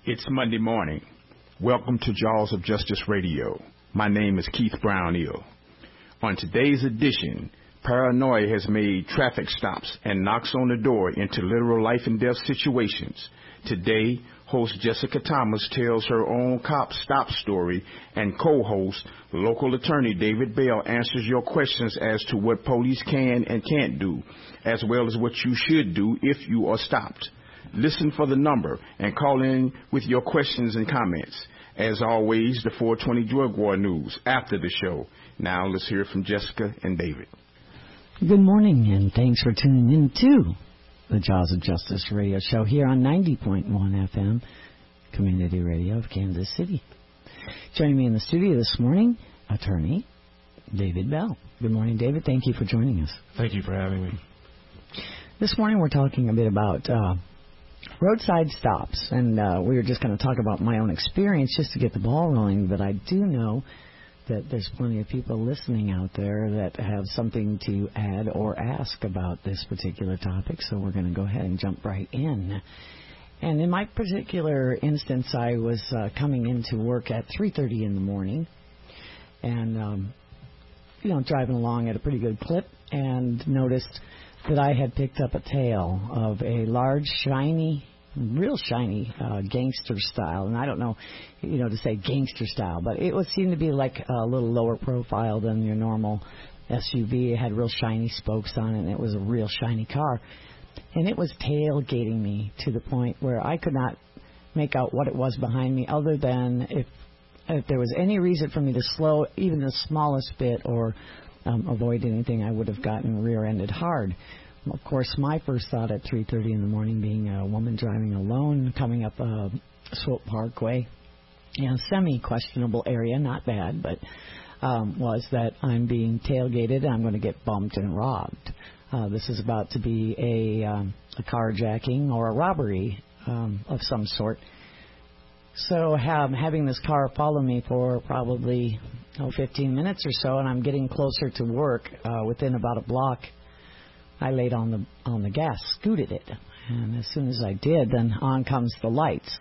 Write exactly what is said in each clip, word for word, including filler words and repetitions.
It's Monday morning. Welcome to Jaws of Justice Radio. My name is Keith Brown-Eel. On today's edition, paranoia has made traffic stops and knocks on the door into literal life and death situations. Today, host Jessica Thomas tells her own cop stop story, and co-host, local attorney David Bell answers your questions as to what police can and can't do, as well as what you should do if you are stopped. Listen for the number and call in with your questions and comments. As always, the four twenty Drug War News after the show. Now let's hear from Jessica and David. Good morning, and thanks for tuning in to the Jaws of Justice radio show here on ninety point one F M, Community Radio of Kansas City. Joining me in the studio this morning, attorney David Bell. Good morning, David. Thank you for joining us. Thank you for having me. This morning we're talking a bit about uh, roadside stops, and uh, we were just going to talk about my own experience just to get the ball rolling, but I do know that there's plenty of people listening out there that have something to add or ask about this particular topic, so we're going to go ahead and jump right in. And in my particular instance, I was uh, coming into work at three thirty in the morning and, um, you know, driving along at a pretty good clip and noticed that I had picked up a tail of a large, shiny, real shiny uh, gangster style. And I don't know, you know, to say gangster style, but it would seem to be like a little lower profile than your normal S U V. It had real shiny spokes on it, and it was a real shiny car. And it was tailgating me to the point where I could not make out what it was behind me, other than if, if there was any reason for me to slow even the smallest bit or Um, avoid anything, I would have gotten rear-ended hard. Of course, my first thought at three thirty in the morning, being a woman driving alone, coming up a Swope Parkway, in a semi-questionable area, not bad, but um, was that I'm being tailgated and I'm going to get bumped and robbed. Uh, this is about to be a, um, a carjacking or a robbery um, of some sort. So have, having this car follow me for probably oh, fifteen minutes or so, and I'm getting closer to work. Uh, within about a block, I laid on the on the gas, scooted it, and as soon as I did, then on comes the lights.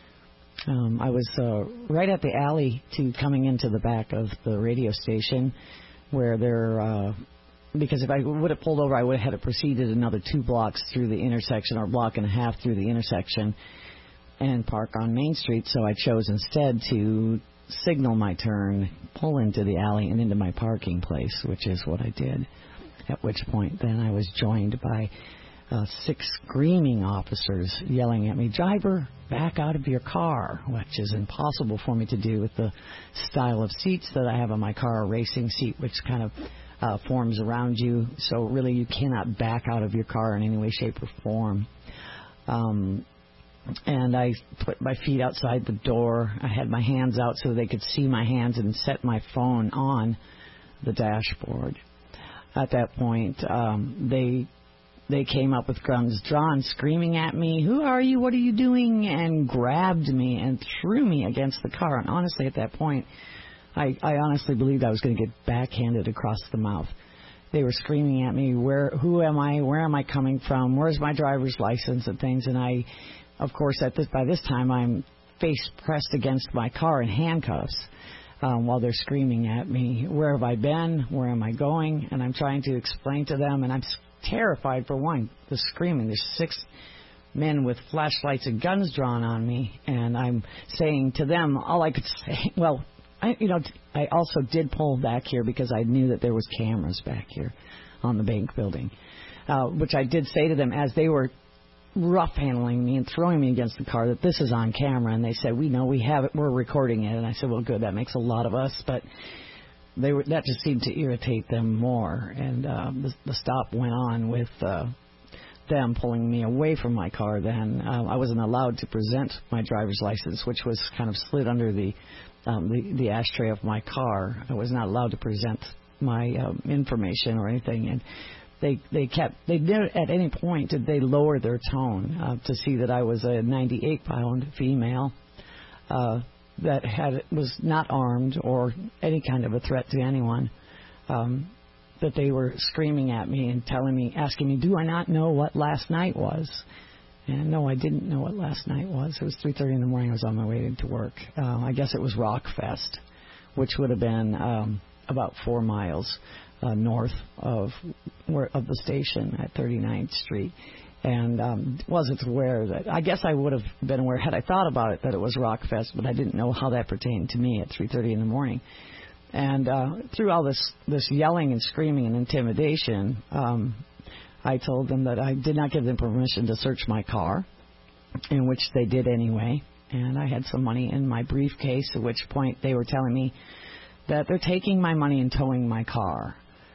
Um, I was uh, right at the alley to coming into the back of the radio station, where there, uh, because if I would have pulled over, I would have had to proceeded another two blocks through the intersection, or a block and a half through the intersection, and park on Main Street. So I chose instead to signal my turn, pull into the alley and into my parking place, which is what I did. At which point then I was joined by uh, six screaming officers yelling at me, "Driver, back out of your car," which is impossible for me to do with the style of seats that I have on my car, a racing seat which kind of uh, forms around you. So really you cannot back out of your car in any way, shape, or form. Um... And I put my feet outside the door. I had my hands out so they could see my hands, and set my phone on the dashboard. At that point, um, they they came up with guns drawn, screaming at me, "Who are you? What are you doing?" and grabbed me and threw me against the car. And honestly, at that point, I, I honestly believed I was going to get backhanded across the mouth. They were screaming at me, "Where? Who am I? Where am I coming from? Where's my driver's license?" and things. And I... Of course, at this, by this time, I'm face pressed against my car in handcuffs um, while they're screaming at me. Where have I been? Where am I going? And I'm trying to explain to them, and I'm terrified, for one, the screaming. There's six men with flashlights and guns drawn on me, and I'm saying to them, all I could say, well, I, you know, I also did pull back here because I knew that there was cameras back here on the bank building, uh, which I did say to them as they were rough handling me and throwing me against the car, that this is on camera. And they said, "We know, we have it, we're recording it." And I said, "Well, good, that makes a lot of us." But they were, that just seemed to irritate them more. And uh, the, the stop went on with uh, them pulling me away from my car. Then uh, I wasn't allowed to present my driver's license, which was kind of slid under the um, the, the ashtray of my car. I was not allowed to present my um, information or anything. And They they kept, they didn't at any point did they lower their tone uh, to see that I was a ninety-eight pound female uh, that had was not armed or any kind of a threat to anyone. Um, that they were screaming at me and telling me, asking me, do I not know what last night was? And no, I didn't know what last night was. It was three thirty in the morning. I was on my way to work. Uh, I guess it was Rock Fest, which would have been um, about four miles uh, north of where, of the station at thirty-ninth Street. And um, wasn't aware that, I guess I would have been aware had I thought about it that it was Rock Fest, but I didn't know how that pertained to me at three thirty in the morning. And uh, through all this, this yelling and screaming and intimidation, um, I told them that I did not give them permission to search my car, in which they did anyway. And I had some money in my briefcase, at which point they were telling me that they're taking my money and towing my car.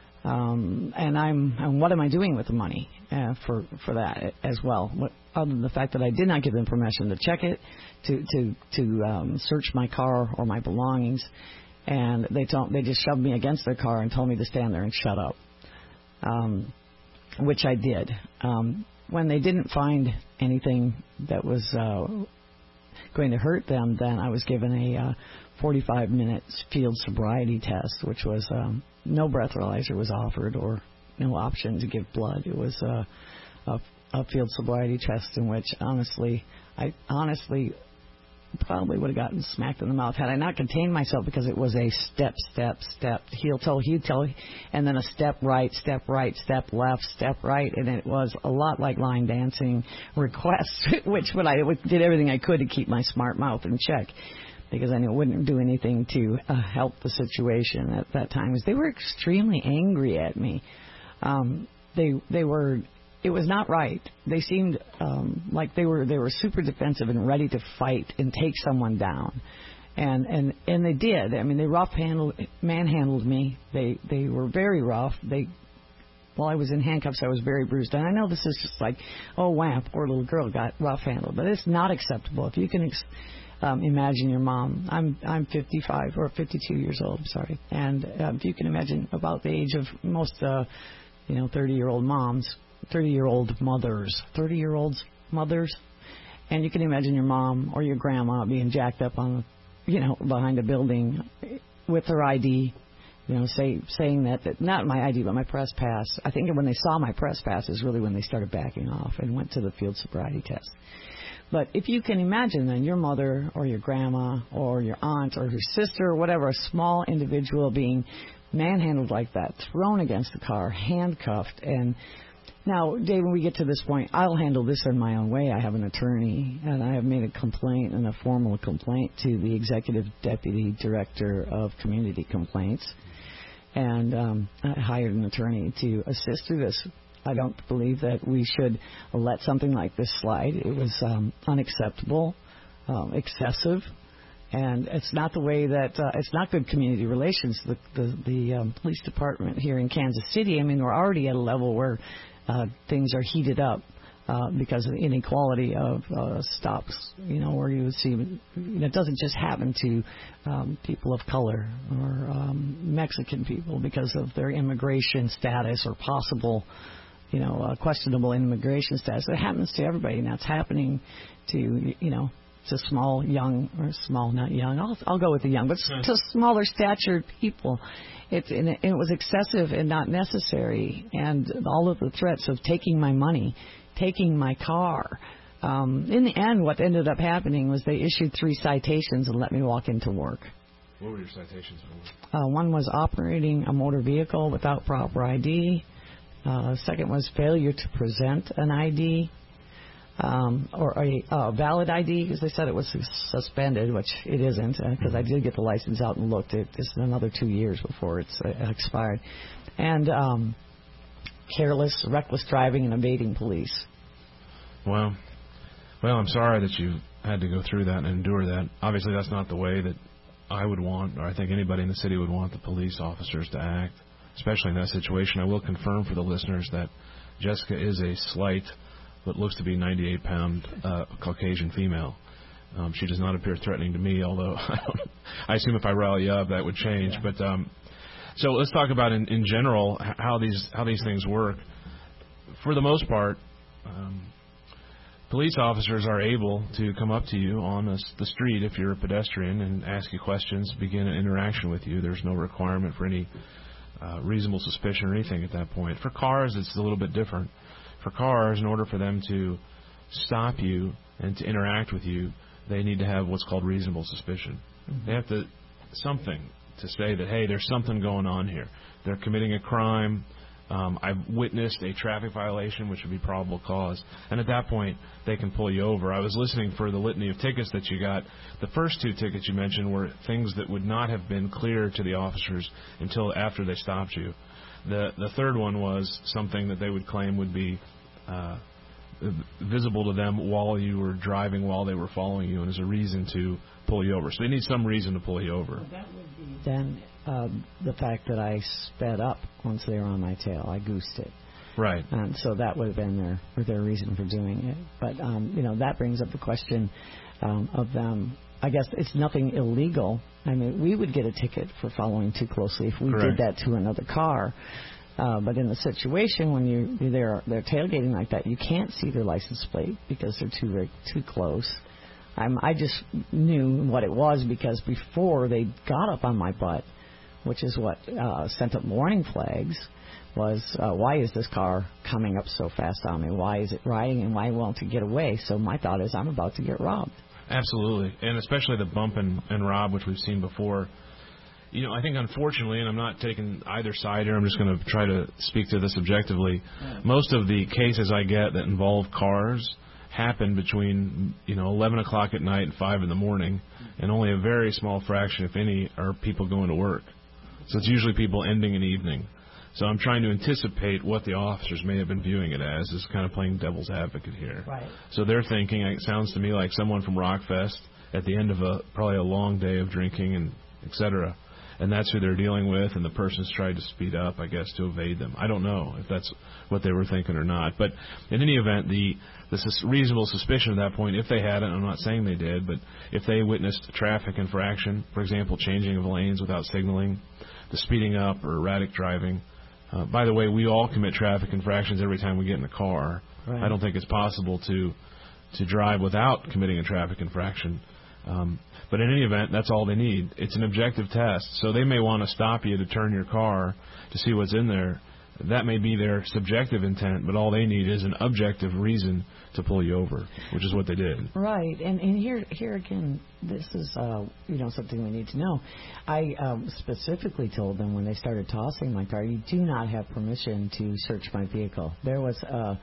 Um, and I'm, and what am I doing with the money uh, for for that as well? What, other than the fact that I did not give them permission to check it, to to to um, search my car or my belongings, and they told, they just shoved me against their car and told me to stand there and shut up, um, which I did. Um, when they didn't find anything that was uh, going to hurt them, then I was given a uh, forty-five minute field sobriety test, which was um, no breathalyzer was offered or no option to give blood. It was uh, a, a field sobriety test in which, honestly, I honestly probably would have gotten smacked in the mouth had I not contained myself, because it was a step, step, step, heel toe, heel toe, and then a step right, step right, step left, step right, and it was a lot like line dancing requests, which when I did everything I could to keep my smart mouth in check, because I knew it wouldn't do anything to uh, help the situation at that time. They were extremely angry at me. Um, they they were. It was not right. They seemed um, like they were they were super defensive and ready to fight and take someone down, and and, and they did. I mean, they rough handled, manhandled me. They they were very rough. They while I was in handcuffs, I was very bruised. And I know this is just like, oh wow, poor little girl got rough handled, but it's not acceptable. If you can ex- um, imagine your mom, I'm I'm fifty-five or fifty-two years old. I'm sorry, and uh, if you can imagine about the age of most uh, you know thirty year old moms. thirty-year-old mothers, thirty-year-olds mothers, and you can imagine your mom or your grandma being jacked up on, you know, behind a building with her I D, you know, say, saying that, that, not my I D, but my press pass. I think when they saw my press pass is really when they started backing off and went to the field sobriety test. But if you can imagine then your mother or your grandma or your aunt or your sister or whatever, a small individual being manhandled like that, thrown against the car, handcuffed, and now, Dave, when we get to this point, I'll handle this in my own way. I have an attorney, and I have made a complaint and a formal complaint to the Executive Deputy Director of Community Complaints, and um, I hired an attorney to assist through this. I don't believe that we should let something like this slide. It was um, unacceptable, um, excessive, and it's not the way that uh, it's not good community relations. The the, the um, police department here in Kansas City, I mean, we're already at a level where Uh, things are heated up uh, because of the inequality of uh, stops, you know, where you would see, you know, it doesn't just happen to um, people of color or um, Mexican people because of their immigration status or possible, you know, uh, questionable immigration status. It happens to everybody, and that's happening to, you know, to small, young, or small, not young, I'll, I'll go with the young, but to smaller statured people. It, and it, it was excessive and not necessary, and all of the threats of taking my money, taking my car. Um, in the end, what ended up happening was they issued three citations and let me walk into work. What were your citations for? Uh, one was operating a motor vehicle without proper I D. Uh, second was failure to present an I D. Um, or a uh, valid I D, because they said it was suspended, which it isn't, because uh, I did get the license out and looked. It, it's another two years before it's uh, expired. And um, careless, reckless driving and evading police. Well, well, I'm sorry that you had to go through that and endure that. Obviously, that's not the way that I would want, or I think anybody in the city would want the police officers to act, especially in that situation. I will confirm for the listeners that Jessica is a slight, what looks to be ninety-eight pound uh, Caucasian female. Um, she does not appear threatening to me, although I, don't, I assume if I rally up, that would change. Yeah. But um, so let's talk about in, in general how these how these things work. For the most part, um, police officers are able to come up to you on a, the street if you're a pedestrian and ask you questions, begin an interaction with you. There's no requirement for any uh, reasonable suspicion or anything at that point. For cars, it's a little bit different. For cars, in order for them to stop you and to interact with you, they need to have what's called reasonable suspicion. Mm-hmm. They have to something to say that, hey, there's something going on here. They're committing a crime. Um, I've witnessed a traffic violation, which would be probable cause. And at that point, they can pull you over. I was listening for the litany of tickets that you got. The first two tickets you mentioned were things that would not have been clear to the officers until after they stopped you. The the third one was something that they would claim would be uh, visible to them while you were driving, while they were following you, and as a reason to pull you over. So they need some reason to pull you over. Well, that would be then um, the fact that I sped up once they were on my tail. I goosed it. Right. And so that would have been their their reason for doing it. But, um, you know, that brings up the question um, of them. I guess it's nothing illegal. I mean, we would get a ticket for following too closely if we Correct. did that to another car. Uh, but in the situation when you they're they're tailgating like that, you can't see their license plate because they're too very, too close. I'm, I just knew what it was because before they got up on my butt, which is what uh, sent up warning flags, was uh, why is this car coming up so fast on me? Why is it riding and why won't it get away? So my thought is I'm about to get robbed. Absolutely, and especially the bump and, and rob, which we've seen before. You know, I think unfortunately, and I'm not taking either side here, I'm just going to try to speak to this objectively. Yeah. Most of the cases I get that involve cars happen between, you know, eleven o'clock at night and five in the morning, and only a very small fraction, if any, are people going to work. So it's usually people ending an evening. So I'm trying to anticipate what the officers may have been viewing it as, is kind of playing devil's advocate here. Right. So they're thinking, it sounds to me like someone from Rockfest at the end of a probably a long day of drinking and et cetera, and that's who they're dealing with, and the person's tried to speed up, I guess, to evade them. I don't know if that's what they were thinking or not. But in any event, the, the sus- reasonable suspicion at that point, if they had it, I'm not saying they did, but if they witnessed traffic infraction, for example, changing of lanes without signaling, the speeding up or erratic driving. Uh, by the way, we all commit traffic infractions every time we get in a car. Right. I don't think it's possible to to drive without committing a traffic infraction. Um, but in any event, that's all they need. It's an objective test. So they may want to stop you to turn your car to see what's in there. That may be their subjective intent, but all they need is an objective reason to pull you over, which is what they did. Right, and and here here again, this is uh, you know something we need to know. I um, specifically told them when they started tossing my car, you do not have permission to search my vehicle. There was uh,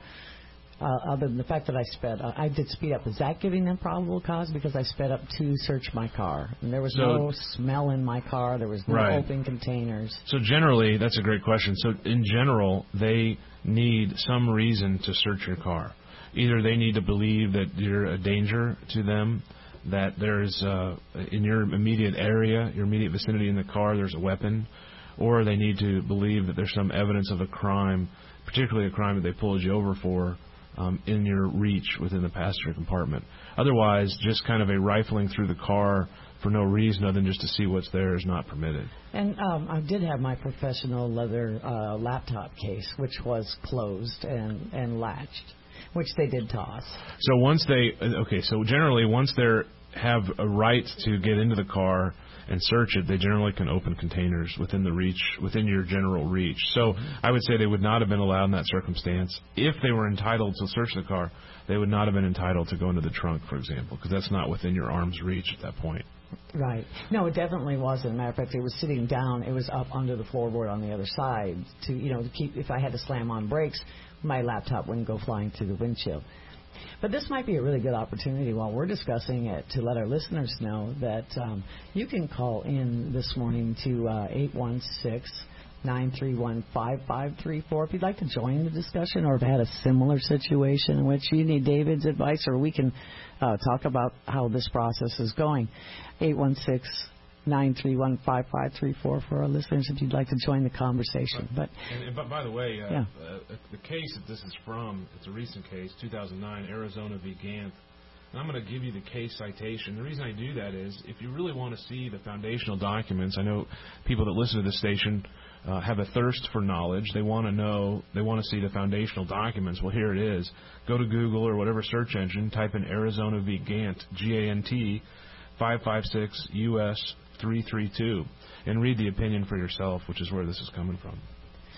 uh, other than the fact that I sped, uh, I did speed up. Is that giving them probable cause because I sped up to search my car? And there was so, no smell in my car. There was no right. open containers. So generally, that's a great question. So in general, they need some reason to search your car. Either they need to believe that you're a danger to them, that there's uh, in your immediate area, your immediate vicinity in the car, there's a weapon, or they need to believe that there's some evidence of a crime, particularly a crime that they pulled you over for, um, in your reach within the passenger compartment. Otherwise, just kind of a rifling through the car for no reason other than just to see what's there is not permitted. And um, I did have my professional leather uh, laptop case, which was closed and, and latched, which they did toss. So once they, okay, so generally once they have a right to get into the car and search it, they generally can open containers within the reach, within your general reach. So mm-hmm. I would say they would not have been allowed in that circumstance. If they were entitled to search the car, they would not have been entitled to go into the trunk, for example, because that's not within your arm's reach at that point. Right. No, it definitely wasn't. Matter of fact, it was sitting down. It was up under the floorboard on the other side to, you know, to keep, if I had to slam on brakes, my laptop wouldn't go flying through the windshield. But this might be a really good opportunity while we're discussing it to let our listeners know that um, you can call in this morning to uh, eight one six, nine three one, five five three four if you'd like to join the discussion or have had a similar situation in which you need David's advice, or we can uh, talk about how this process is going. eight one six, nine three one, five five three four for our listeners if you'd like to join the conversation. But, and, and, but by the way, uh, yeah. uh, the case that this is from, it's a recent case, two thousand nine, Arizona v. Gantt. And I'm going to give you the case citation. The reason I do that is if you really want to see the foundational documents, I know people that listen to this station uh, have a thirst for knowledge. They want to know, they want to see the foundational documents. Well, here it is. Go to Google or whatever search engine, type in Arizona v. Gantt, G A N T, five five six U S three three two, and read the opinion for yourself, which is where this is coming from.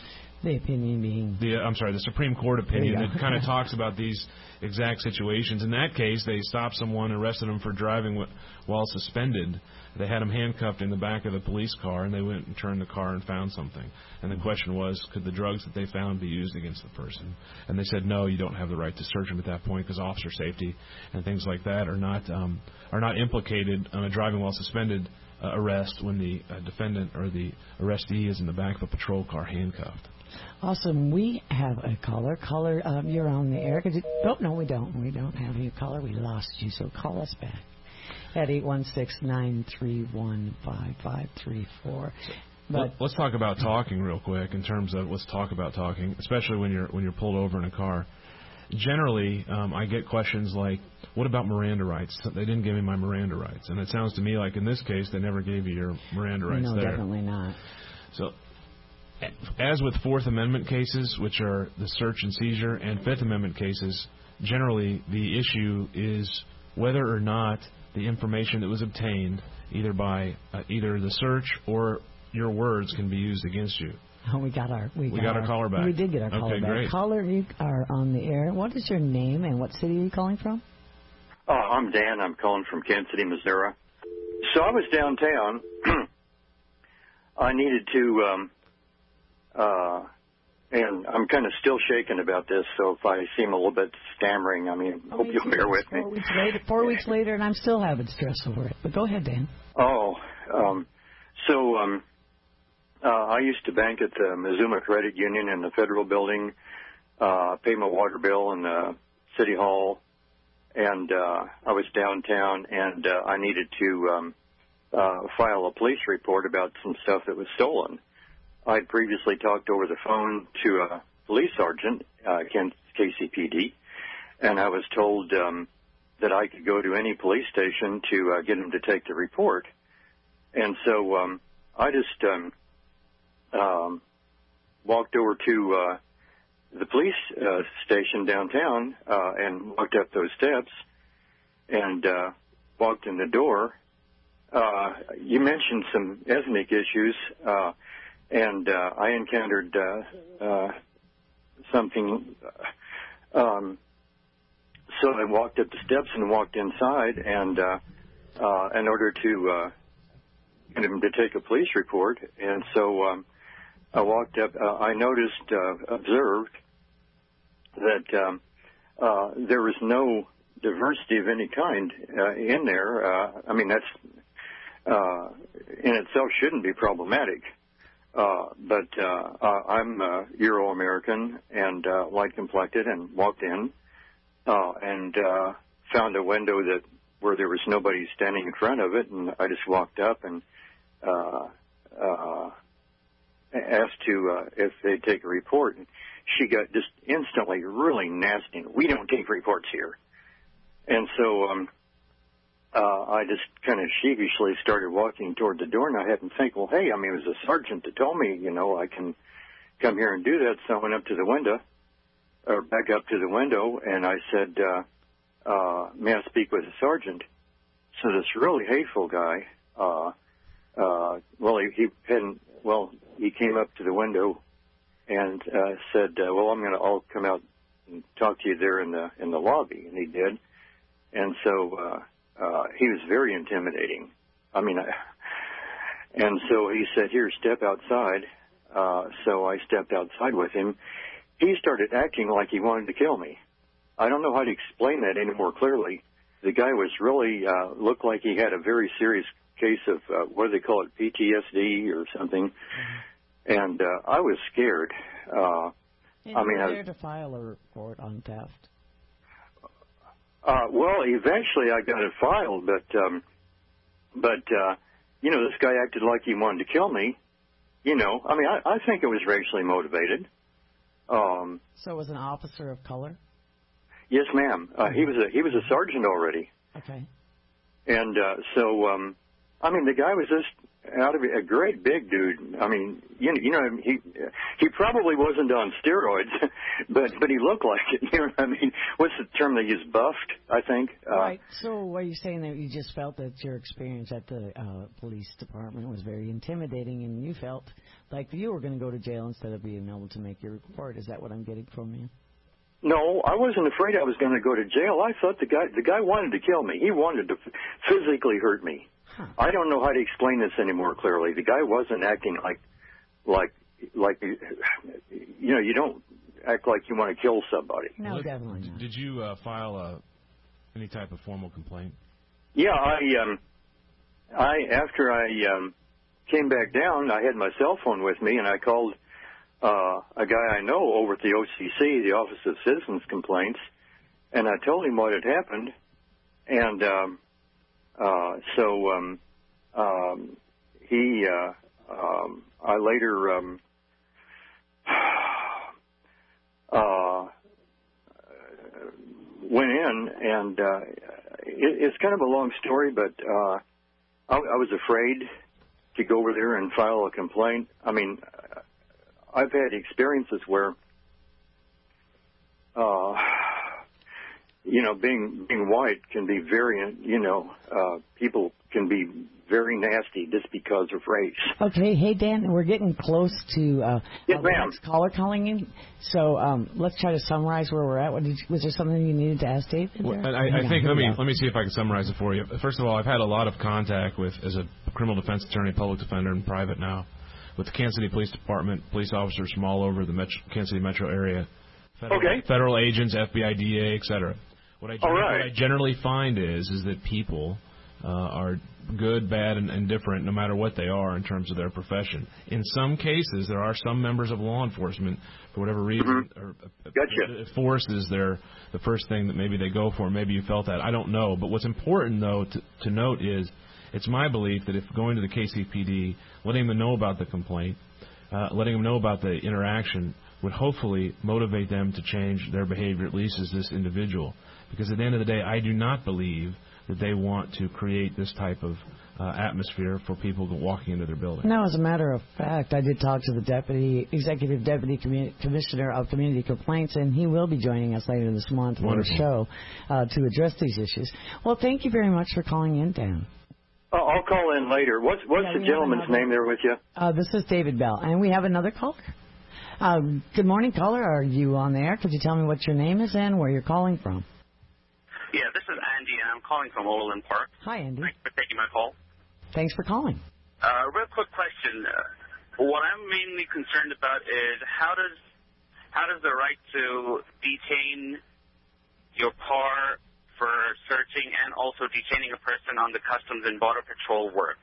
The opinion being... The, uh, I'm sorry, the Supreme Court opinion that kind of talks about these exact situations. In that case, they stopped someone, arrested him for driving w- while suspended. They had him handcuffed in the back of the police car, and they went and turned the car and found something. And the question was, could the drugs that they found be used against the person? And they said, no, you don't have the right to search him at that point because officer safety and things like that are not um, are not implicated on a driving while suspended uh, arrest when the uh, defendant or the arrestee is in the back of a patrol car handcuffed. Awesome. We have a caller. Caller, um, you're on the air. Could you, oh, no, we don't. We don't have you, caller. We lost you, so call us back at eight one six, nine three one, five five three four. But let's talk about talking real quick in terms of let's talk about talking, especially when you're when you're pulled over in a car. Generally, um, I get questions like, what about Miranda rights? They didn't give me my Miranda rights. And it sounds to me like in this case, they never gave you your Miranda rights no, there. No, definitely not. So, as with Fourth Amendment cases, which are the search and seizure, and Fifth Amendment cases, generally the issue is whether or not the information that was obtained, either by uh, either the search or your words, can be used against you. Oh, we got our we, we got, got our, our caller back. We did get our caller okay, back. Great. Caller, you are on the air. What is your name and what city are you calling from? Uh, I'm Dan. I'm calling from Kansas City, Missouri. So I was downtown. I needed to, um, uh, and I'm kind of still shaken about this. So if I seem a little bit stammering, I mean, Oh, hope you'll bear with four me. Weeks later, four weeks later, and I'm still having stress over it. But go ahead, Dan. Oh, um, so um, uh, I used to bank at the Mizuma Credit Union in the Federal Building, uh, pay my water bill in the City Hall, and uh, I was downtown, and uh, I needed to um, uh, file a police report about some stuff that was stolen. I'd previously talked over the phone to a police sergeant, uh, K C P D, and I was told um, that I could go to any police station to uh, get him to take the report. And so um, I just um, um, walked over to uh, the police uh, station downtown uh, and walked up those steps and uh, walked in the door. Uh, you mentioned some ethnic issues, uh, and uh, I encountered uh, uh, something. Uh, um, so I walked up the steps and walked inside, and uh, uh, in order to uh, get him to take a police report, and so um, I walked up. Uh, I noticed, uh, observed that um, uh, there was no diversity of any kind uh, in there. Uh, I mean, that's uh, in itself shouldn't be problematic. Uh, but uh, uh, I'm uh, Euro-American and uh, light-complected, and walked in uh, and uh, found a window that where there was nobody standing in front of it, and I just walked up and uh, uh, asked to uh, if they'd take a report. And she got just instantly really nasty. We don't take reports here. And so um, uh, I just kind of sheepishly started walking toward the door, and I had to think, well, hey, I mean, it was a sergeant that told me, you know, I can come here and do that. So I went up to the window, or back up to the window, and I said, uh, uh, may I speak with the sergeant? So this really hateful guy, uh, uh, well, he, he hadn't, well, he came up to the window and uh, said, uh, well, I'm going to, I'll come out and talk to you there in the in the lobby. And he did. And so uh, uh, he was very intimidating. I mean, I, and so he said, here, step outside. Uh, so I stepped outside with him. He started acting like he wanted to kill me. I don't know how to explain that any more clearly. The guy was really, uh, looked like he had a very serious case of, uh, what do they call it, P T S D or something. Mm-hmm. And uh, I was scared. Uh, and I mean, you were I there to file a report on theft. Uh, well, eventually I got it filed, but um, but uh, you know, this guy acted like he wanted to kill me. You know, I mean, I, I think it was racially motivated. Um, so it was an officer of color? Yes, ma'am. Uh, he was a he was a sergeant already. Okay. And uh, so um, I mean, the guy was just out of it, a great big dude. I mean, you know, you know, he he probably wasn't on steroids, but but he looked like it. You know what I mean? What's the term they use? Buffed, I think. Right. Uh, so, are you saying that you just felt that your experience at the uh, police department was very intimidating, and you felt like you were going to go to jail instead of being able to make your report? Is that what I'm getting from you? No, I wasn't afraid I was going to go to jail. I thought the guy the guy wanted to kill me. He wanted to physically hurt me. Huh. I don't know how to explain this any more clearly. The guy wasn't acting like, like, like, you know, you don't act like you want to kill somebody. No, well, definitely not. Did you uh, file a, any type of formal complaint? Yeah, I, um, I after I um, came back down, I had my cell phone with me, and I called uh, a guy I know over at the O C C, the Office of Citizens Complaints, and I told him what had happened, and. Um, Uh, so um, um, he, uh, um, I later um, uh, went in, and uh, it, it's kind of a long story, but uh, I, I was afraid to go over there and file a complaint. I mean, I've had experiences where. Uh, You know, being being white can be very, you know, uh, people can be very nasty just because of race. Okay, hey Dan, we're getting close to uh, yes, uh, the next caller calling in. So um, let's try to summarize where we're at. What did you, was there something you needed to ask David? Well, I, I think let me let me see if I can summarize it for you. First of all, I've had a lot of contact with, as a criminal defense attorney, public defender, and private now, with the Kansas City Police Department, police officers from all over the metro, Kansas City metro area, federal, okay. federal agents, F B I, D A, et cetera. What I, All right. what I generally find is is that people uh, are good, bad, and, and different no matter what they are in terms of their profession. In some cases, there are some members of law enforcement, for whatever reason, mm-hmm. or, gotcha. uh, force is their the first thing that maybe they go for. Maybe you felt that. I don't know. But what's important, though, to, to note is it's my belief that if going to the K C P D, letting them know about the complaint, uh, letting them know about the interaction, would hopefully motivate them to change their behavior, at least as this individual. Because at the end of the day, I do not believe that they want to create this type of uh, atmosphere for people walking into their building. No, as a matter of fact, I did talk to the deputy, executive deputy commu- commissioner of community complaints, and he will be joining us later this month for the show uh, to address these issues. Well, thank you very much for calling in, Dan. Uh, I'll call in later. What's what's yeah, the gentleman's name there with you? Uh, this is David Bell, and we have another caller. Uh, good morning, caller. Are you on the air? Could you tell me what your name is and where you're calling from? Yeah, this is Andy, and I'm calling from Overland Park. Hi, Andy. Thanks for taking my call. Thanks for calling. Uh, real quick question. Uh, what I'm mainly concerned about is how does how does the right to detain your car for searching and also detaining a person on the Customs and Border Patrol work?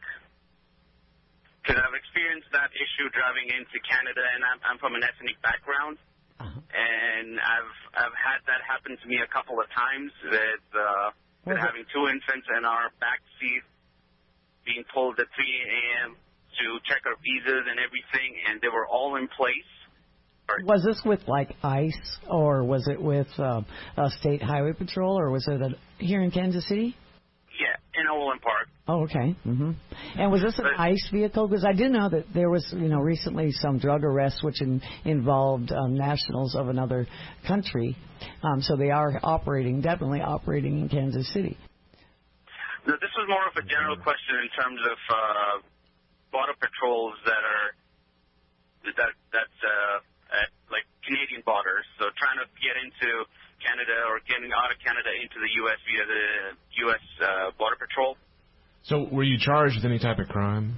Because I've experienced that issue driving into Canada, and I'm, I'm from an ethnic background. Uh-huh. And I've I've had that happen to me a couple of times with, uh, with having two infants in our back seat, being pulled at three a.m. to check our visas and everything, and they were all in place. Was this with, like, ICE, or was it with uh, a State Highway Patrol, or was it a, here in Kansas City? Yeah, in Overland Park. Oh, okay. Mm-hmm. And was this an but, ICE vehicle? Because I do know that there was, you know, recently some drug arrests which in, involved um, nationals of another country. Um, so they are operating, definitely operating in Kansas City. No, this was more of a general question in terms of uh, border patrols that are that that's uh, at like Canadian borders. So trying to get into Canada or getting out of Canada into the U S via the U S uh, Border Patrol. So were you charged with any type of crime?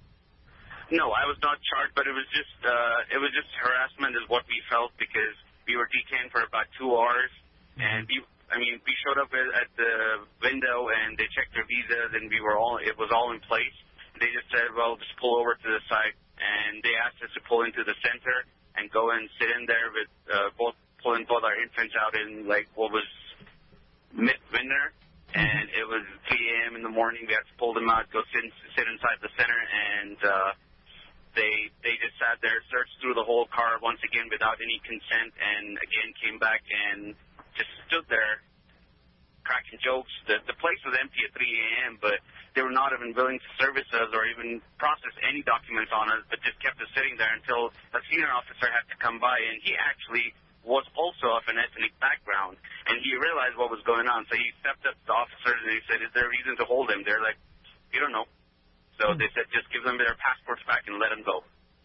No, I was not charged, but it was just uh, it was just harassment is what we felt because we were detained for about two hours, and we, I mean we showed up at the window and they checked our visas and we were all it was all in place. They just said, well, just pull over to the side, and they asked us to pull into the center and go and sit in there with uh, both. pulling both our infants out in, like, what was mid-winter, and it was three a.m. in the morning. We had to pull them out, go sit, sit inside the center, and uh, they they just sat there, searched through the whole car once again without any consent, and again came back and just stood there cracking jokes. The, the place was empty at three a.m., but they were were not even willing to service us or even process any documents on us, but just kept us sitting there until a senior officer had to come by, and he actually was also of an ethnic background, and he realized what was going on. So he stepped up to the officers and he said, is there a reason to hold him? They're like, you don't know. So they said, just give them their passports back and let them go.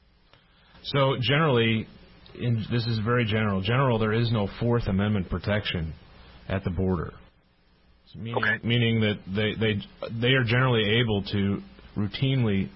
So generally, in, this is very general. General, there is no Fourth Amendment protection at the border. Meaning, okay. meaning that they, they they are generally able to routinely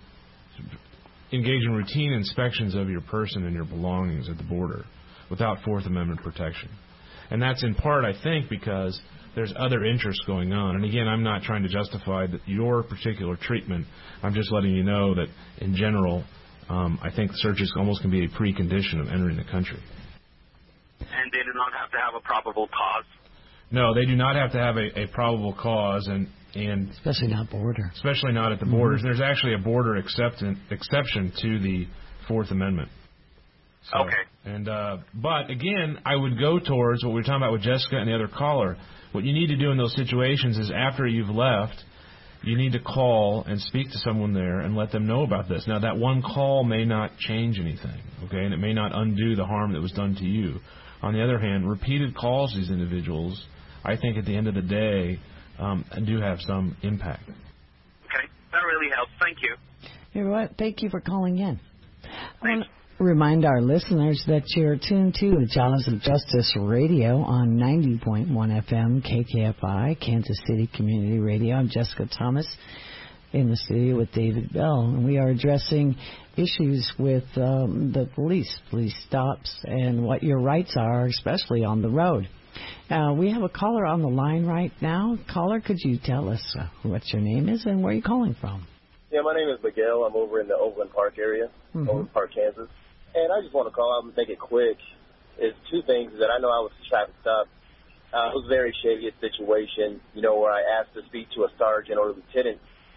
engage in routine inspections of your person and your belongings at the border without Fourth Amendment protection. And that's in part, I think, because there's other interests going on. And again, I'm not trying to justify that your particular treatment. I'm just letting you know that, in general, um, I think searches almost can be a precondition of entering the country. And they do not have to have a probable cause. No, they do not have to have a, a probable cause, and, and especially not border. Especially not at the borders. Mm-hmm. There's actually a border acceptance, exception to the Fourth Amendment. So, okay. And uh, but again, I would go towards what we were talking about with Jessica and the other caller. What you need to do in those situations is after you've left, you need to call and speak to someone there and let them know about this. Now, that one call may not change anything, okay, and it may not undo the harm that was done to you. On the other hand, repeated calls to these individuals, I think at the end of the day, um, do have some impact. Okay, that really helps. Thank you. You know what? Thank you for calling in. I want to remind our listeners that you're tuned to the Jaws of Justice Radio on ninety point one F M K K F I, Kansas City Community Radio. I'm Jessica Thomas in the studio with David Bell, and we are addressing issues with um, the police, police stops, and what your rights are, especially on the road. Uh, we have a caller on the line right now. Caller, could you tell us uh, what your name is and where you're calling from? Yeah, my name is Miguel. I'm over in the Overland Park area, mm-hmm. Overland Park, Kansas. And I just want to call out and make it quick. It's two things that I know I was traffic stopped. Uh, it was a very shady situation, you know, where I asked to speak to a sergeant or a lieutenant,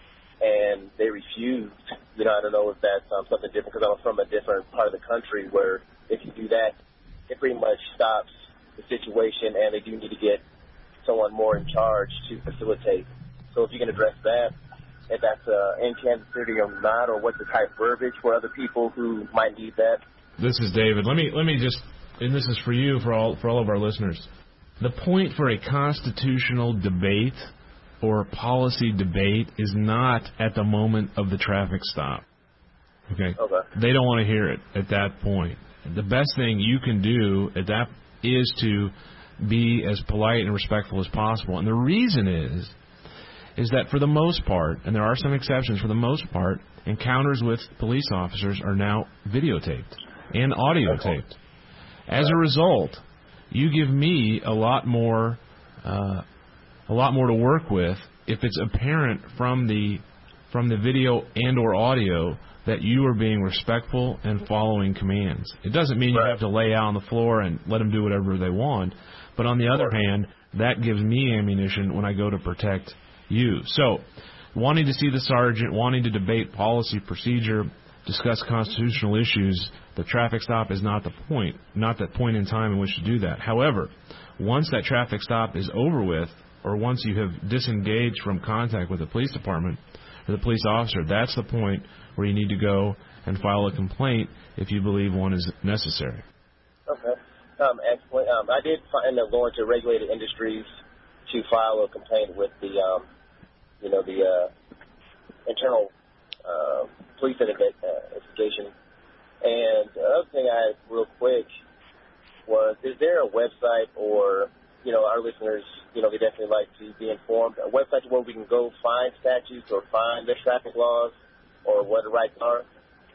and they refused. You know, I don't know if that's um, something different because I'm from a different part of the country where if you do that, it pretty much stops the situation, and they do need to get someone more in charge to facilitate. So if you can address that, if that's uh, in Kansas City or not, or what's the type of verbiage for other people who might need that. This is David. Let me let me just, and this is for you, for all for all of our listeners. The point for a constitutional debate or policy debate is not at the moment of the traffic stop. Okay? Okay. They don't want to hear it at that point. The best thing you can do at that is to be as polite and respectful as possible. And the reason is, is that for the most part, and there are some exceptions, for the most part, encounters with police officers are now videotaped and audio taped. As a result, you give me a lot more, uh, a lot more to work with if it's apparent from the from the video and or audio that you are being respectful and following commands. It doesn't mean you have to lay out on the floor and let them do whatever they want, but on the other hand, that gives me ammunition when I go to protect you. So, wanting to see the sergeant, wanting to debate policy, procedure, discuss constitutional issues, the traffic stop is not the point, not that point in time in which to do that. However, once that traffic stop is over with, or once you have disengaged from contact with the police department or the police officer, that's the point where you need to go and file a complaint if you believe one is necessary. Okay. Um, excellent. Um, I did end up going to regulated industries to file a complaint with the, um, you know, the uh, internal uh, police investigation. And the other thing I had real quick was, is there a website or, you know, our listeners, you know, they definitely like to be informed, a website where we can go find statutes or find the traffic laws or what the rights are?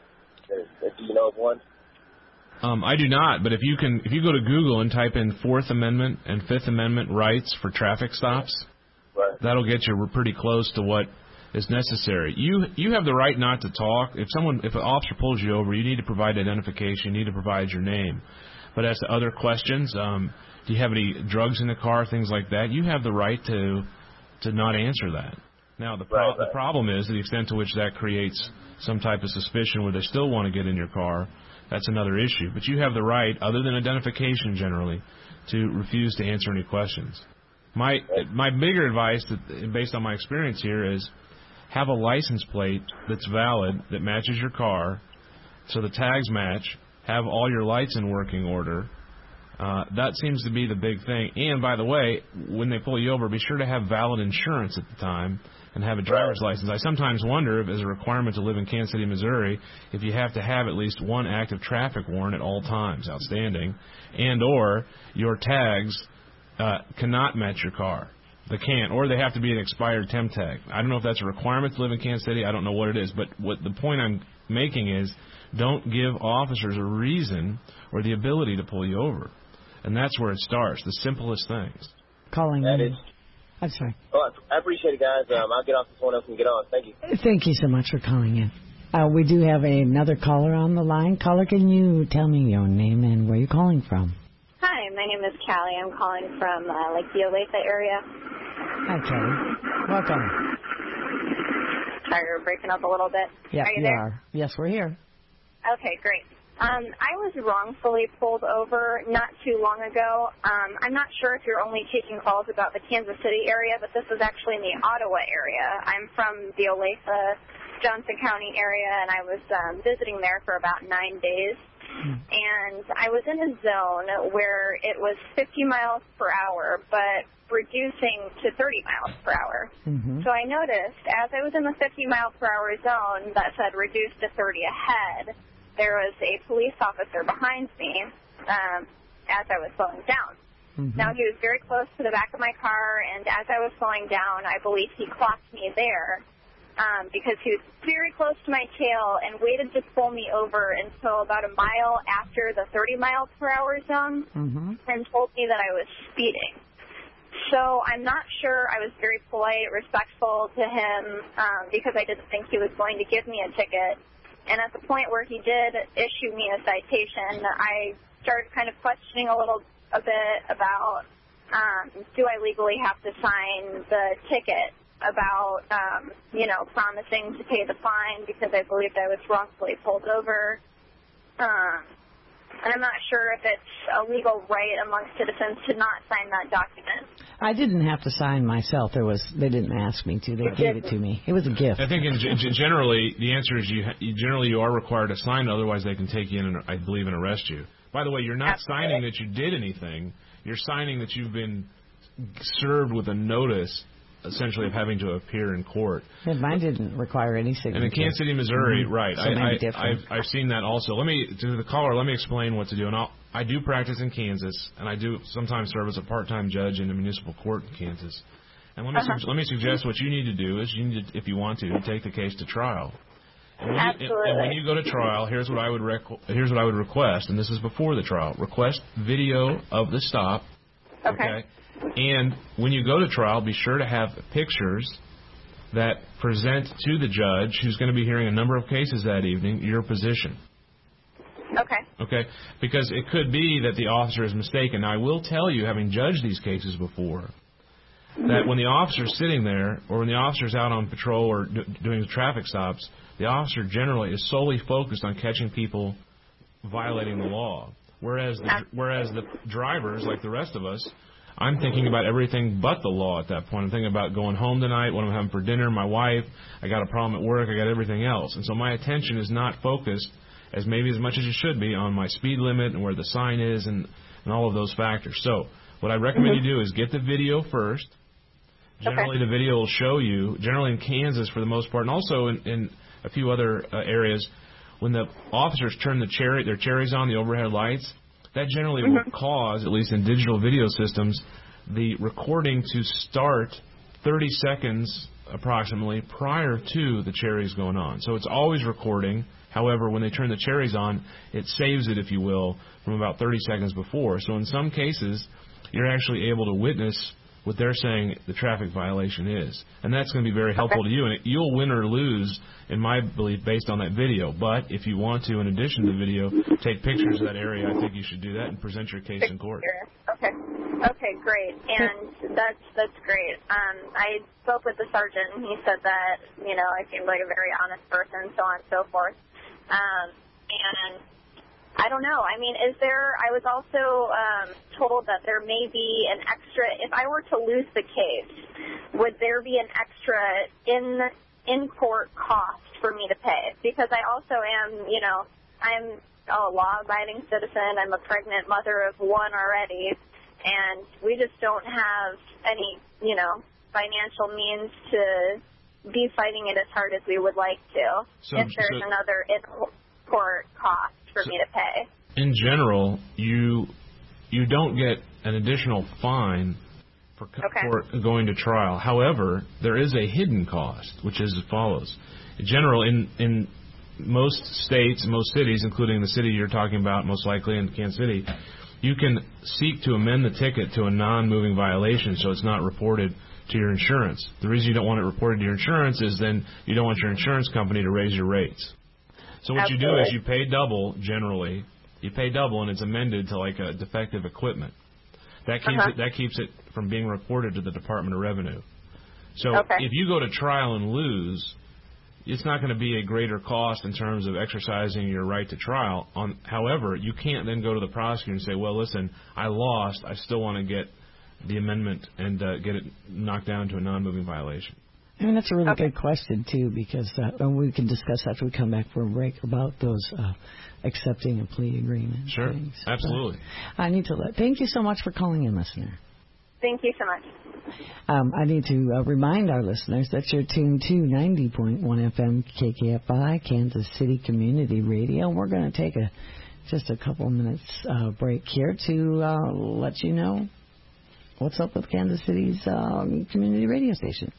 Do you know of one? Um, I do not, but if you can, if you go to Google and type in Fourth Amendment and Fifth Amendment rights for traffic stops, right, that'll get you pretty close to what is necessary. You you have the right not to talk. If someone, if an officer pulls you over, you need to provide identification. You need to provide your name. But as to other questions, um, do you have any drugs in the car, things like that, you have the right to to not answer that. Now, the pro- right, right. the problem is the extent to which that creates some type of suspicion where they still want to get in your car. That's another issue. But you have the right, other than identification generally, to refuse to answer any questions. My my bigger advice, that, based on my experience here, is have a license plate that's valid, that matches your car, so the tags match, have all your lights in working order. Uh, that seems to be the big thing. And, by the way, when they pull you over, be sure to have valid insurance at the time and have a driver's license. I sometimes wonder if, as a requirement to live in Kansas City, Missouri, if you have to have at least one active traffic warrant at all times, outstanding, and or your tags uh, cannot match your car. They can't, or they have to be an expired temp tag. I don't know if that's a requirement to live in Kansas City. I don't know what it is, but what the point I'm making is don't give officers a reason or the ability to pull you over. And that's where it starts, the simplest things. Calling that in. Is, I'm sorry. Oh, I appreciate it, guys. Um, I'll get off this one else and get on. Thank you. Thank you so much for calling in. Uh, we do have another caller on the line. Caller, can you tell me your name and where you're calling from? Hi, my name is Callie. I'm calling from uh, like the Olathe area. Hi, Callie. Welcome. Sorry, you're breaking up a little bit. Yeah, are you, you there? are. Yes, we're here. Okay, great. Um, I was wrongfully pulled over not too long ago. Um, I'm not sure if you're only taking calls about the Kansas City area, but this was actually in the Ottawa area. I'm from the Olathe, Johnson County area, and I was um, visiting there for about nine days. And I was in a zone where it was fifty miles per hour, but reducing to thirty miles per hour. Mm-hmm. So I noticed as I was in the fifty mile per hour zone that said reduced to thirty ahead, there was a police officer behind me um, as I was slowing down. Mm-hmm. Now, he was very close to the back of my car, and as I was slowing down, I believe he clocked me there um, because he was very close to my tail and waited to pull me over until about a mile after the thirty mile per hour zone mm-hmm. and told me that I was speeding. So I'm not sure. I was very polite, respectful to him um, because I didn't think he was going to give me a ticket. And at the point where he did issue me a citation, I started kind of questioning a little a bit about um, do I legally have to sign the ticket about, um, you know, promising to pay the fine because I believed I was wrongfully pulled over. Um, and I'm not sure if it's a legal right amongst citizens to not sign that document. I didn't have to sign myself. There was they didn't ask me to. They gave it to me. It was a gift. I think in, g- generally the answer is you, you generally you are required to sign it. Otherwise, they can take you in and I believe and arrest you. By the way, you're not Absolutely. signing that you did anything. You're signing that you've been served with a notice, essentially, of having to appear in court. And mine didn't require any signature. And in Kansas City, Missouri, mm-hmm. right? So I, I, different. I've, I've seen that also. Let me to the caller. Let me explain what to do. And I'll, I do practice in Kansas, and I do sometimes serve as a part-time judge in a municipal court in Kansas. And let me uh-huh. su- let me suggest what you need to do is you need to, if you want to, take the case to trial. And when, Absolutely. you, and, and when you go to trial, here's what I would rec- here's what I would request, and this is before the trial. Request video of the stop. Okay. okay? And when you go to trial, be sure to have pictures that present to the judge, who's going to be hearing a number of cases that evening, your position. Okay. Okay? Because it could be that the officer is mistaken. Now, I will tell you, having judged these cases before, that when the officer's sitting there, or when the officer's out on patrol or do, doing traffic stops, the officer generally is solely focused on catching people violating the law. Whereas the, whereas the drivers, like the rest of us, I'm thinking about everything but the law at that point. I'm thinking about going home tonight, what I'm having for dinner, my wife, I got a problem at work, I got everything else. And so my attention is not focused as maybe as much as it should be on my speed limit and where the sign is and, and all of those factors. So what I recommend mm-hmm. you do is get the video first. Generally, okay. the video will show you, generally in Kansas for the most part, and also in, in a few other uh, areas, when the officers turn the cherry, their cherries on, the overhead lights, that generally mm-hmm. will cause, at least in digital video systems, the recording to start thirty seconds approximately prior to the cherries going on. So it's always recording. However, when they turn the cherries on, it saves it, if you will, from about thirty seconds before. So in some cases, you're actually able to witness what they're saying the traffic violation is. And that's going to be very helpful to you. And it, you'll win or lose, in my belief, based on that video. But if you want to, in addition to the video, take pictures of that area, I think you should do that and present your case in court. Okay. Okay, great. And that's that's great. Um, I spoke with the sergeant, and he said that, you know, I seemed like a very honest person, so on and so forth. Um, and I don't know. I mean, is there, I was also um, told that there may be an extra, if I were to lose the case, would there be an extra in in-court cost for me to pay, because I also am, you know, I'm a law-abiding citizen. I'm a pregnant mother of one already, and we just don't have any, you know, financial means to be fighting it as hard as we would like to so, if there's so, another in-court cost for so, me to pay. In general, you you don't get an additional fine for, okay. for going to trial. However, there is a hidden cost, which is as follows. In general, in, in most states, most cities, including the city you're talking about, most likely in Kansas City, you can seek to amend the ticket to a non-moving violation so it's not reported to your insurance. The reason you don't want it reported to your insurance is then you don't want your insurance company to raise your rates. So what Absolutely. you do is you pay double, generally. You pay double, and it's amended to like a defective equipment. That keeps uh-huh. it that keeps it from being reported to the Department of Revenue. So okay. if you go to trial and lose, it's not going to be a greater cost in terms of exercising your right to trial. On, however, you can't then go to the prosecutor and say, well, listen, I lost. I still want to get the amendment and uh, get it knocked down to a non-moving violation. I mean, that's a really okay. good question, too, because uh, and we can discuss after we come back from a break about those uh, accepting a plea agreement. Sure, things. absolutely. But I need to let. Thank you so much for calling in, listener. Thank you so much. Um, I need to uh, remind our listeners that you're tuned to ninety point one F M K K F I, Kansas City Community Radio. We're going to take a just a couple minutes uh, break here to uh, let you know what's up with Kansas City's uh, community radio station.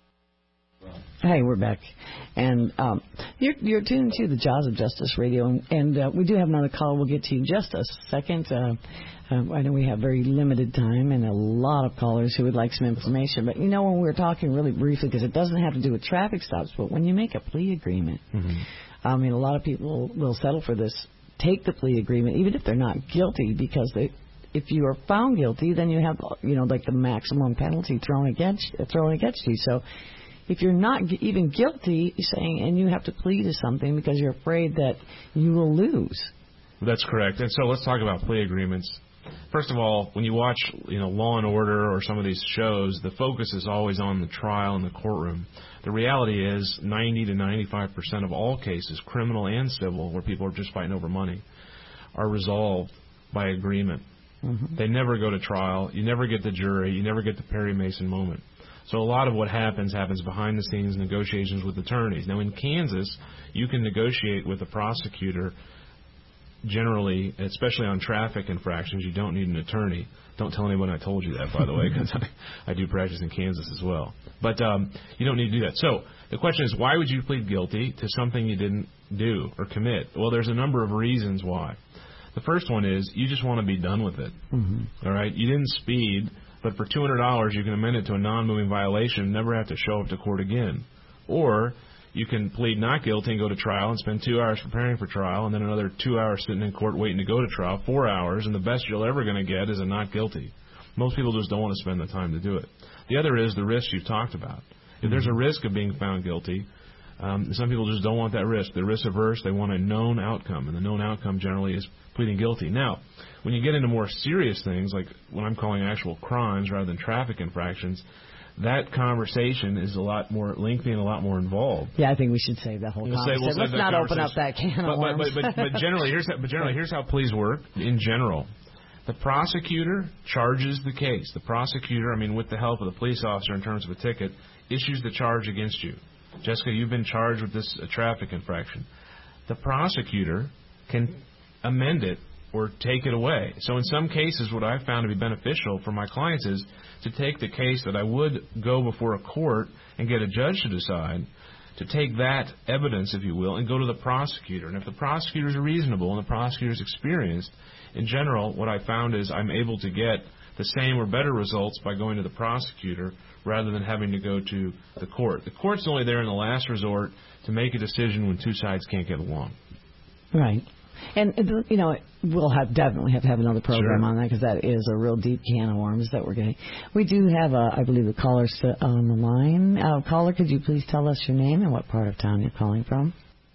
Hey, we're back. And um, you're, you're tuned to the Jaws of Justice Radio, and, and uh, we do have another call. We'll get to you in just a second. Uh, uh, I know we have very limited time and a lot of callers who would like some information. But, you know, when we were talking really briefly, because it doesn't have to do with traffic stops, but when you make a plea agreement, mm-hmm. I mean, a lot of people will settle for this, take the plea agreement, even if they're not guilty, because they, if you are found guilty, then you have, you know, like the maximum penalty thrown against, thrown against you. So if you're not g- even guilty, saying, and you have to plead to something because you're afraid that you will lose. That's correct. And so let's talk about plea agreements. First of all, when you watch, you know, Law and Order or some of these shows, the focus is always on the trial in the courtroom. The reality is ninety to ninety-five percent of all cases, criminal and civil, where people are just fighting over money, are resolved by agreement. Mm-hmm. They never go to trial. You never get the jury. You never get the Perry Mason moment. So a lot of what happens happens behind the scenes negotiations with attorneys. Now, in Kansas, you can negotiate with a prosecutor generally, especially on traffic infractions. You don't need an attorney. Don't tell anyone I told you that, by the way, because I, I do practice in Kansas as well. But um, you don't need to do that. So the question is, why would you plead guilty to something you didn't do or commit? Well, there's a number of reasons why. The first one is you just want to be done with it. Mm-hmm. All right? You didn't speed. But for two hundred dollars, you can amend it to a non-moving violation and never have to show up to court again. Or you can plead not guilty and go to trial and spend two hours preparing for trial and then another two hours sitting in court waiting to go to trial, four hours, and the best you're ever going to get is a not guilty. Most people just don't want to spend the time to do it. The other is the risk you've talked about. If there's a risk of being found guilty, um, some people just don't want that risk. They're risk averse. They want a known outcome, and the known outcome generally is pleading guilty. Now, when you get into more serious things, like what I'm calling actual crimes rather than traffic infractions, that conversation is a lot more lengthy and a lot more involved. Yeah, I think we should save that whole we'll conversation. Say, we'll Let's not open up that can but, of worms. But, but, but, but generally, here's how, but generally, here's how pleas work in general. The prosecutor charges the case. The prosecutor, I mean, with the help of the police officer in terms of a ticket, issues the charge against you. Jessica, you've been charged with this uh, traffic infraction. The prosecutor can amend it or take it away. So in some cases, what I've found to be beneficial for my clients is to take the case that I would go before a court and get a judge to decide, to take that evidence, if you will, and go to the prosecutor. And if the prosecutor is reasonable and the prosecutor is experienced, in general, what I found is I'm able to get the same or better results by going to the prosecutor rather than having to go to the court. The court's only there in the last resort to make a decision when two sides can't get along. Right. And, you know, we'll have definitely have to have another program sure. on that because that is a real deep can of worms that we're getting. We do have, a, I believe, a caller on the line. Uh, caller, could you please tell us your name and what part of town you're calling from?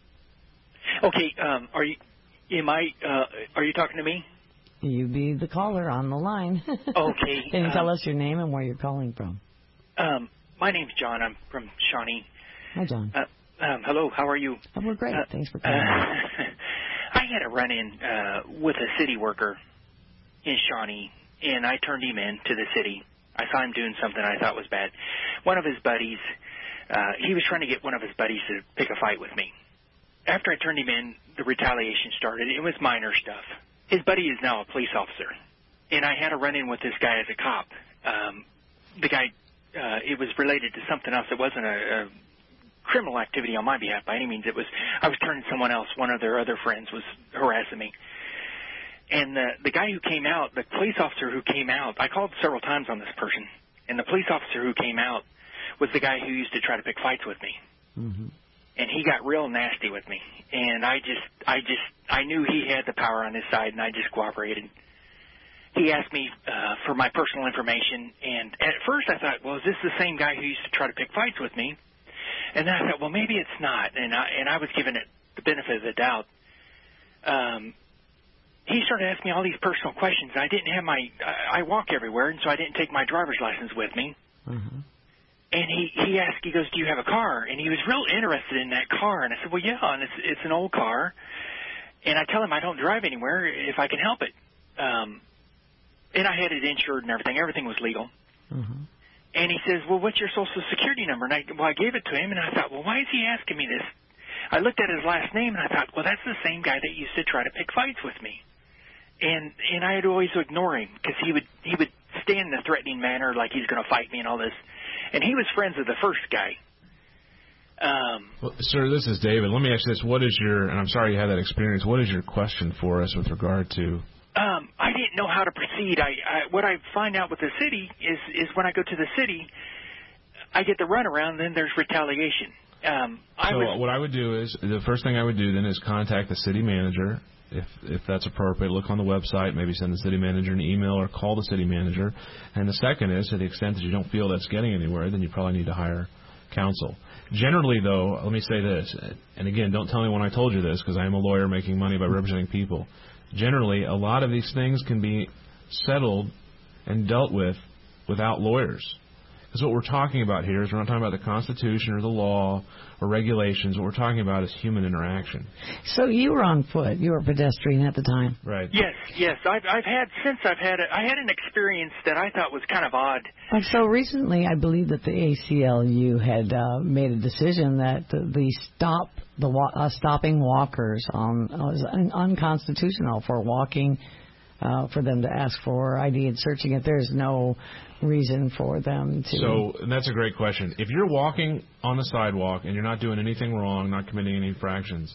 Okay. Um, are you? Am I? Uh, are you talking to me? You be the caller on the line. Okay. Can you tell um, us your name and where you're calling from? Um, my name's John. I'm from Shawnee. Hi, John. Uh, um, hello, how are you? Oh, we're great. Uh, Thanks for coming. Uh, I had a run-in uh, with a city worker in Shawnee, and I turned him in to the city. I saw him doing something I thought was bad. One of his buddies, uh, he was trying to get one of his buddies to pick a fight with me. After I turned him in, the retaliation started. It was minor stuff. His buddy is now a police officer, and I had a run-in with this guy as a cop. Um, the guy, uh, it was related to something else. It wasn't a, a criminal activity on my behalf by any means. It was I was turning someone else. One of their other friends was harassing me. And the, the guy who came out, the police officer who came out, I called several times on this person, and the police officer who came out was the guy who used to try to pick fights with me. Mm-hmm. And he got real nasty with me. And I just, I just, I knew he had the power on his side, and I just cooperated. He asked me uh, for my personal information, and at first I thought, well, is this the same guy who used to try to pick fights with me? And then I thought, well, maybe it's not, and I, and I was given it the benefit of the doubt. Um, he started asking me all these personal questions. I didn't have my, I, I walk everywhere, and so I didn't take my driver's license with me. Mm-hmm. And he, he asked, he goes, do you have a car? And he was real interested in that car. And I said, well, yeah, and it's, it's an old car. And I tell him I don't drive anywhere if I can help it. Um, and I had it insured and everything. Everything was legal. Mm-hmm. And he says, well, what's your social security number? And I, well, I gave it to him, and I thought, well, why is he asking me this? I looked at his last name, and I thought, well, that's the same guy that used to try to pick fights with me. And and I had always ignore him because he would, he would stay in the threatening manner like he's going to fight me and all this. And he was friends with the first guy. Um, well, sir, this is David. Let me ask you this. What is your, and I'm sorry you had that experience, what is your question for us with regard to? Um, I didn't know how to proceed. I, I What I find out with the city is, is when I go to the city, I get the runaround, then there's retaliation. Um, I so was, what I would do is, the first thing I would do then is contact the city manager. If if that's appropriate, look on the website, maybe send the city manager an email or call the city manager. And the second is, to the extent that you don't feel that's getting anywhere, then you probably need to hire counsel. Generally, though, let me say this, and again, don't tell anyone I told you this, because I am a lawyer making money by representing people. Generally, a lot of these things can be settled and dealt with without lawyers. Because what we're talking about here is we're not talking about the Constitution or the law or regulations. What we're talking about is human interaction. So you were on foot. You were a pedestrian at the time. Right. Yes, yes. I've, I've had, since I've had, a, I had an experience that I thought was kind of odd. And so recently, I believe that the A C L U had uh, made a decision that the, the stop, the uh, stopping walkers on uh, was un- unconstitutional for walking, uh, for them to ask for I D and searching it. There's no reason for them to. So that's a great question. If you're walking on the sidewalk and you're not doing anything wrong, not committing any infractions,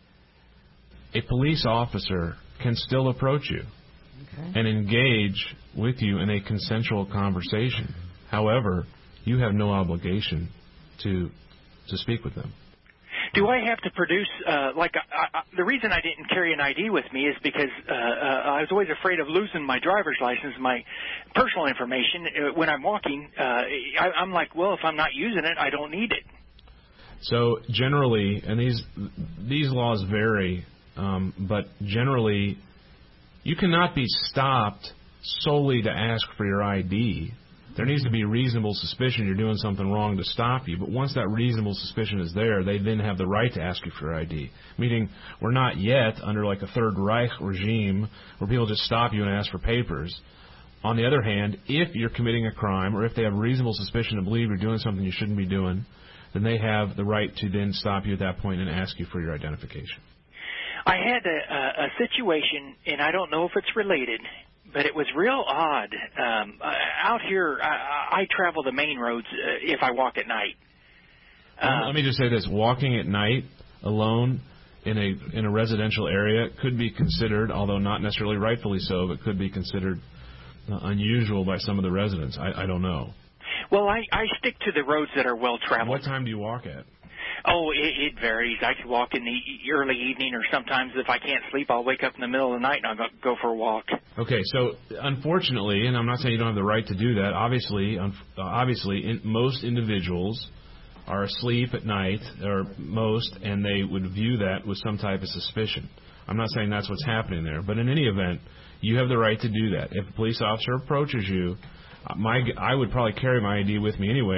a police officer can still approach you okay. and engage with you in a consensual conversation. However, you have no obligation to to speak with them. Do I have to produce, uh, like, I, I, the reason I didn't carry an I D with me is because uh, uh, I was always afraid of losing my driver's license, my personal information. Uh, when I'm walking, uh, I, I'm like, well, if I'm not using it, I don't need it. So generally, and these these laws vary, um, but generally, you cannot be stopped solely to ask for your I D. There needs to be reasonable suspicion you're doing something wrong to stop you. But once that reasonable suspicion is there, they then have the right to ask you for your I D. Meaning, we're not yet under like a Third Reich regime where people just stop you and ask for papers. On the other hand, if you're committing a crime or if they have reasonable suspicion to believe you're doing something you shouldn't be doing, then they have the right to then stop you at that point and ask you for your identification. I had a, a, a situation, and I don't know if it's related, but it was real odd. Um, uh, out here, I, I travel the main roads uh, if I walk at night. Um, Let me just say this. Walking at night alone in a in a residential area could be considered, although not necessarily rightfully so, but could be considered uh, unusual by some of the residents. I, I don't know. Well, I, I stick to the roads that are well-traveled. What time do you walk at? Oh, it, it varies. I could walk in the early evening, or sometimes if I can't sleep, I'll wake up in the middle of the night and I'll go for a walk. Okay, so unfortunately, and I'm not saying you don't have the right to do that, obviously, um, obviously, in, most individuals are asleep at night, or most, and they would view that with some type of suspicion. I'm not saying that's what's happening there, but in any event, you have the right to do that. If a police officer approaches you, my I would probably carry my I D with me anyway,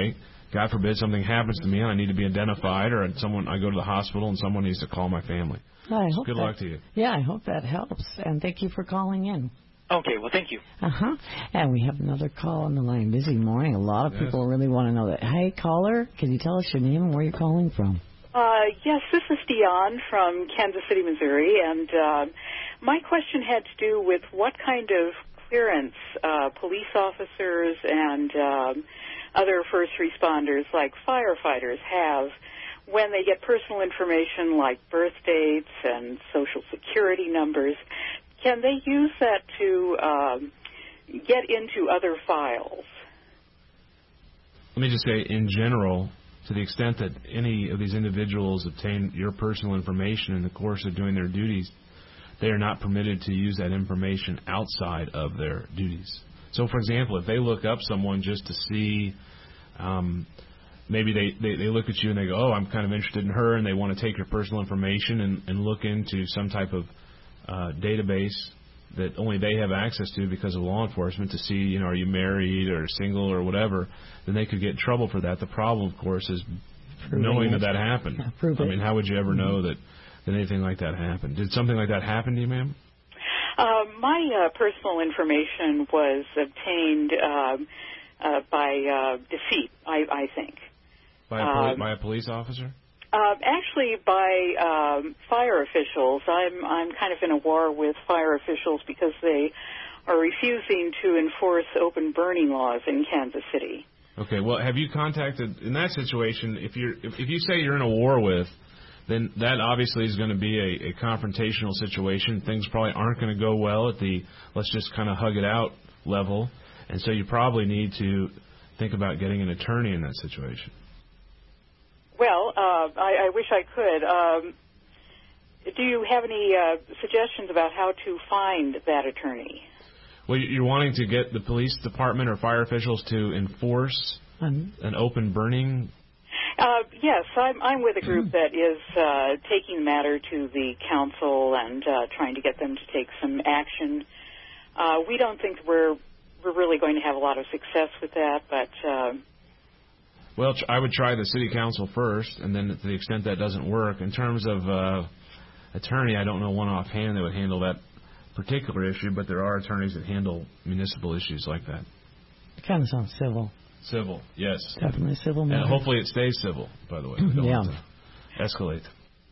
God forbid something happens to me and I need to be identified, or someone I go to the hospital and someone needs to call my family. I so hope good that, luck to you. Yeah, I hope that helps. And thank you for calling in. Okay, well, thank you. Uh-huh. And we have another call on the line. Busy morning. A lot of yes. people really want to know that. Hey, caller, can you tell us your name and where you're calling from? Uh, yes, this is Dion from Kansas City, Missouri, and uh, my question had to do with what kind of clearance uh, police officers and um, other first responders like firefighters have when they get personal information like birth dates and social security numbers. Can they use that to um, get into other files? Let me just say, in general, to the extent that any of these individuals obtain your personal information in the course of doing their duties, they are not permitted to use that information outside of their duties. So, for example, if they look up someone just to see, um, maybe they, they, they look at you and they go, oh, I'm kind of interested in her, and they want to take your personal information and, and look into some type of uh, database that only they have access to because of law enforcement to see, you know, are you married or single or whatever, then they could get in trouble for that. The problem, of course, is Proving knowing it. that that happened. Yeah, prove I it. mean, how would you ever mm-hmm. know that, that anything like that happened? Did something like that happen to you, ma'am? Uh, my uh, personal information was obtained um, uh, by uh, deceit, I, I think. By a, poli- um, by a police officer? Uh, actually, by um, fire officials. I'm I'm kind of in a war with fire officials because they are refusing to enforce open burning laws in Kansas City. Okay. Well, have you contacted in that situation? If you're if, if you say you're in a war with, then that obviously is going to be a, a confrontational situation. Things probably aren't going to go well at the let's just kind of hug it out level, and so you probably need to think about getting an attorney in that situation. Well, uh, I, I wish I could. Um, do you have any uh, suggestions about how to find that attorney? Well, you're wanting to get the police department or fire officials to enforce um, an open burning? Uh, yes, I'm, I'm with a group that is uh, taking the matter to the council and uh, trying to get them to take some action. Uh, we don't think we're we're really going to have a lot of success with that, but... Uh, Well, I would try the city council first, and then to the extent that doesn't work. In terms of uh, attorney, I don't know one offhand that would handle that particular issue, but there are attorneys that handle municipal issues like that. It kind of sounds civil. Civil, yes. Definitely civil. And matter. hopefully it stays civil, by the way. We don't yeah. want to escalate.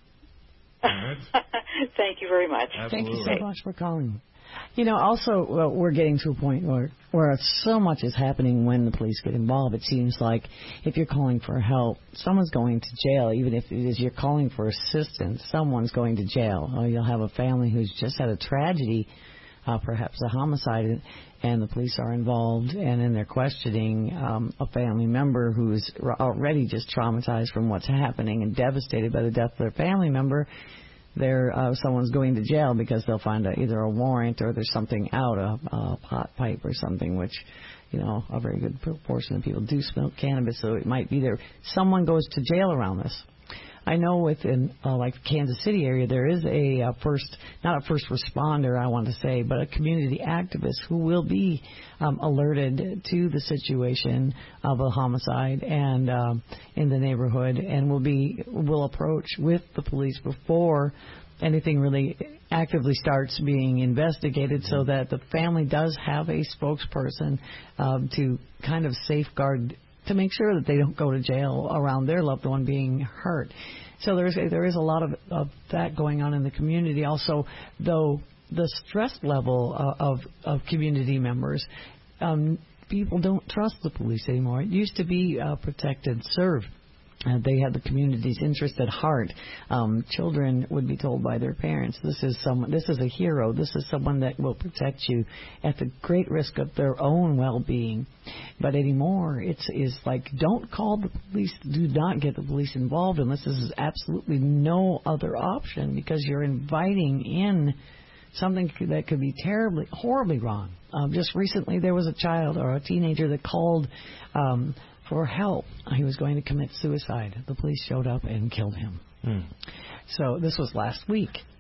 All right. Thank you very much. Absolutely. Thank you so much for calling. You know, also, well, we're getting to a point where, where so much is happening when the police get involved. It seems like if you're calling for help, someone's going to jail. Even if it is you're calling for assistance, someone's going to jail. Or you'll have a family who's just had a tragedy, uh, perhaps a homicide, and the police are involved, and then they're questioning um, a family member who's already just traumatized from what's happening and devastated by the death of their family member. There, uh, someone's going to jail because they'll find a, either a warrant or there's something out, a, a pot pipe or something, which, you know, a very good proportion of people do smoke cannabis, so it might be there. Someone goes to jail around this. I know within, uh, like, Kansas City area, there is a uh, first, not a first responder, I want to say, but a community activist who will be um, alerted to the situation of a homicide and um, in the neighborhood, and will be will approach with the police before anything really actively starts being investigated, so that the family does have a spokesperson um, to kind of safeguard, to make sure that they don't go to jail around their loved one being hurt. So there's a, there is a lot of, of that going on in the community. Also, though, the stress level uh, of of community members, um, people don't trust the police anymore. It used to be uh, protect and serve. Uh, they had the community's interest at heart. Um, children would be told by their parents, "This is someone. This is a hero. This is someone that will protect you at the great risk of their own well-being." But anymore, it's is like, don't call the police. Do not get the police involved unless this is absolutely no other option, because you're inviting in something that could be terribly, horribly wrong. Um, just recently, there was a child or a teenager that called. Um, for help. He was going to commit suicide. The police showed up and killed him. Hmm. So this was last week.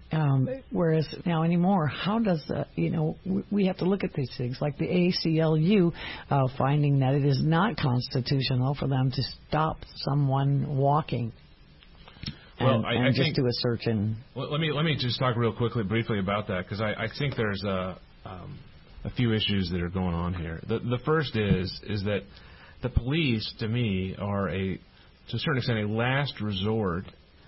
Um, whereas now anymore, how does, uh, you know, we, we have to look at these things, like the A C L U uh, finding that it is not constitutional for them to stop someone walking well, and, I, and I just think, do a search. And well, let me let me just talk real quickly, briefly about that, because I, I think there's a, um, a few issues that are going on here. The, the first is is that the police, to me, are a, to a certain extent, a last resort,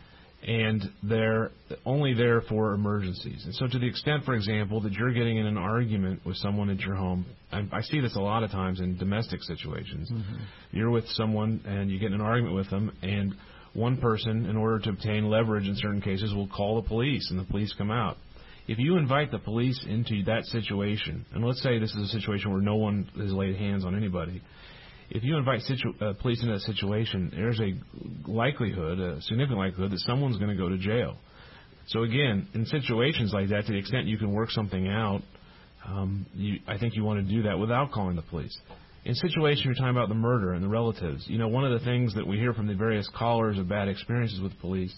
and they're only there for emergencies. And so to the extent, for example, that you're getting in an argument with someone at your home, I, I see this a lot of times in domestic situations. Mm-hmm. You're with someone and you get in an argument with them, and one person, in order to obtain leverage in certain cases, will call the police, and the police come out. If you invite the police into that situation, and let's say this is a situation where no one has laid hands on anybody, if you invite situ- uh, police into that situation, there's a likelihood, a significant likelihood, that someone's going to go to jail. So again, in situations like that, to the extent you can work something out, um, you, I think you want to do that without calling the police. In situations you're talking about the murder and the relatives, you know, one of the things that we hear from the various callers of bad experiences with police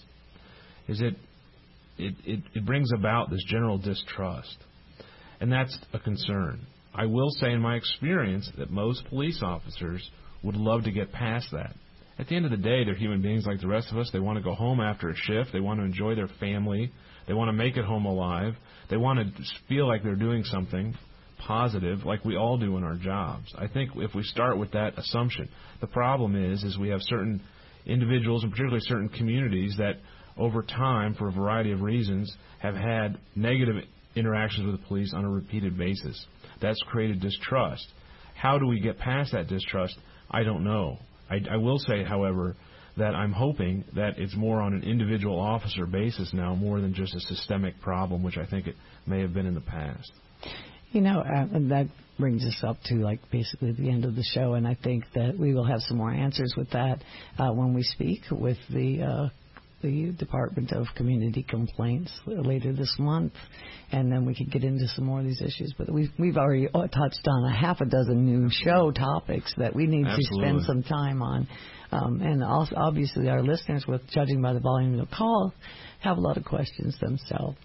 is that it, it, it brings about this general distrust, and that's a concern. I will say in my experience that most police officers would love to get past that. At the end of the day, they're human beings like the rest of us. They want to go home after a shift. They want to enjoy their family. They want to make it home alive. They want to feel like they're doing something positive like we all do in our jobs. I think if we start with that assumption, the problem is, is we have certain individuals and particularly certain communities that over time, for a variety of reasons, have had negative interactions with the police on a repeated basis. That's created distrust. How do we get past that distrust? I don't know. I, I will say, however, that I'm hoping that it's more on an individual officer basis now, more than just a systemic problem, which I think it may have been in the past. You know, uh, and that brings us up to, like, basically the end of the show, and I think that we will have some more answers with that uh, when we speak with the uh, the Department of Community Complaints later this month, and then we can get into some more of these issues. But we've, we've already touched on a half a dozen new show topics that we need Absolutely. to spend some time on. Um, and also, obviously, our listeners, with judging by the volume of the call, have a lot of questions themselves.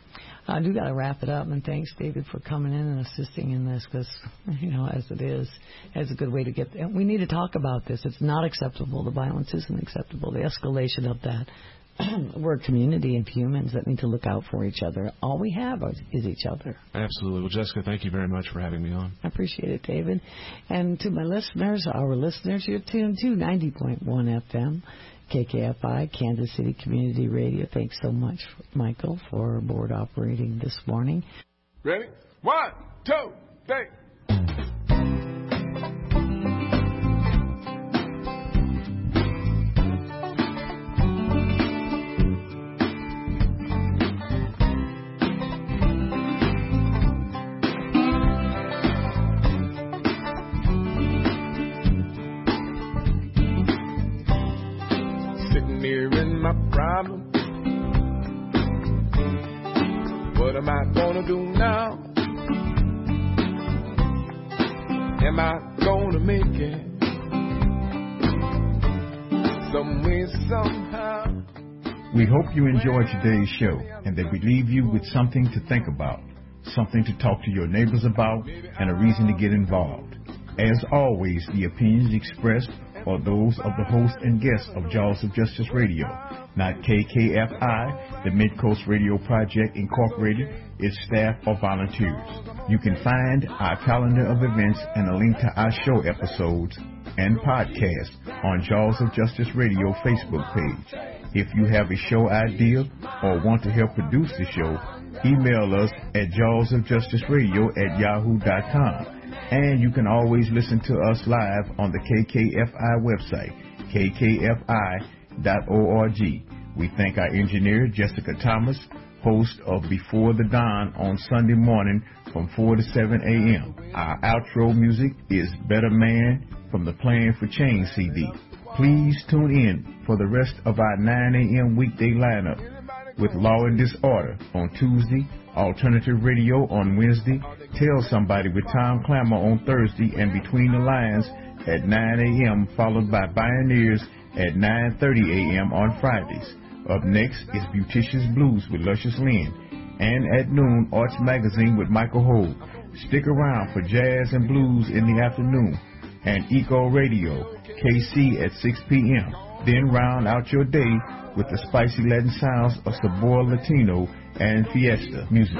I do got to wrap it up, and thanks, David, for coming in and assisting in this, because, you know, as it is, it's a good way to get there. We need to talk about this. It's not acceptable. The violence isn't acceptable. The escalation of that. We're a community of humans that need to look out for each other. All we have is each other. Absolutely. Well, Jessica, thank you very much for having me on. I appreciate it, David. And to my listeners, our listeners, you're tuned to ninety point one F M, K K F I, Kansas City Community Radio. Thanks so much, Michael, for board operating this morning. Ready? One, two, three. Problem. What am I gonna do now? Am I gonna make it? Some way, somehow. We hope you enjoyed today's show and that we leave you with something to think about, something to talk to your neighbors about, and a reason to get involved. As always, the opinions expressed are those of the host and guests of Jaws of Justice Radio, not K K F I, the Mid-Coast Radio Project Incorporated, its staff, or volunteers. You can find our calendar of events and a link to our show episodes and podcasts on Jaws of Justice Radio Facebook page. If you have a show idea or want to help produce the show, email us at jawsofjusticeradio at yahoo dot com. And you can always listen to us live on the K K F I website, k k f i dot org. We thank our engineer, Jessica Thomas, host of Before the Dawn on Sunday morning from four to seven a.m. Our outro music is Better Man from the Playing for Change C D. Please tune in for the rest of our nine a.m. weekday lineup with Law and Disorder on Tuesday, Alternative Radio on Wednesday, Tell Somebody with Tom Clammer on Thursday, and Between the Lines at nine a.m., followed by Pioneers at nine thirty a.m. on Fridays. Up next is Beautician's Blues with Luscious Lynn. And at noon, Arts Magazine with Michael Hogue. Stick around for jazz and blues in the afternoon. And Eco Radio, K C at six p.m. Then round out your day with the spicy Latin sounds of Sabor Latino and Fiesta musical.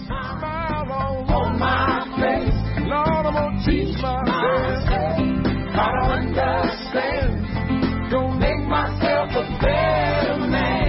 On my face, Lord, I'm gonna teach myself how to understand. Gonna make myself a better man.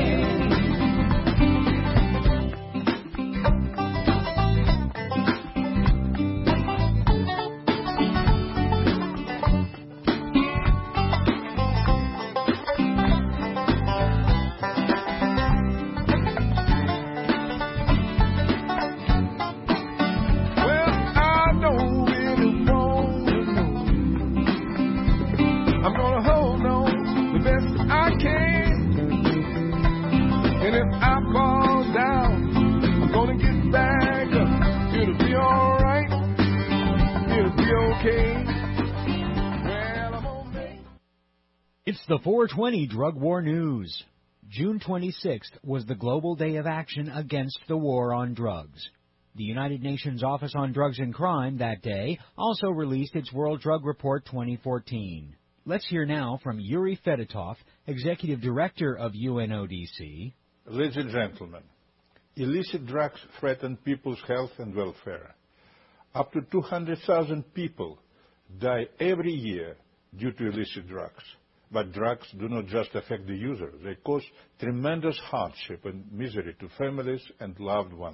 It's the four twenty Drug War News. June twenty-sixth was the Global Day of Action Against the War on Drugs. The United Nations Office on Drugs and Crime that day also released its World Drug Report twenty fourteen. Let's hear now from Yuri Fedotov, Executive Director of U N O D C. Ladies and gentlemen, illicit drugs threaten people's health and welfare. Up to two hundred thousand people die every year due to illicit drugs. But drugs do not just affect the user. They cause tremendous hardship and misery to families and loved ones.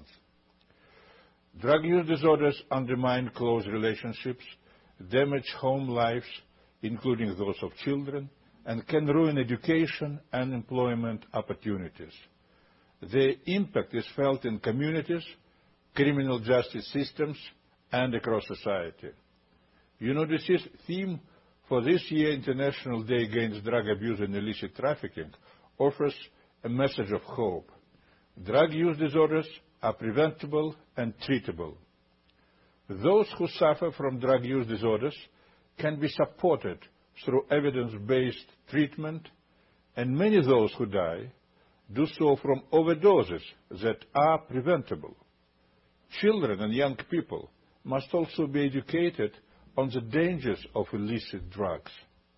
Drug use disorders undermine close relationships, damage home lives, including those of children, and can ruin education and employment opportunities. Their impact is felt in communities, criminal justice systems, and across society. U N O D C's theme for this year's International Day Against Drug Abuse and Illicit Trafficking offers a message of hope. Drug use disorders are preventable and treatable. Those who suffer from drug use disorders can be supported through evidence-based treatment, and many of those who die do so from overdoses that are preventable. Children and young people must also be educated on the dangers of illicit drugs.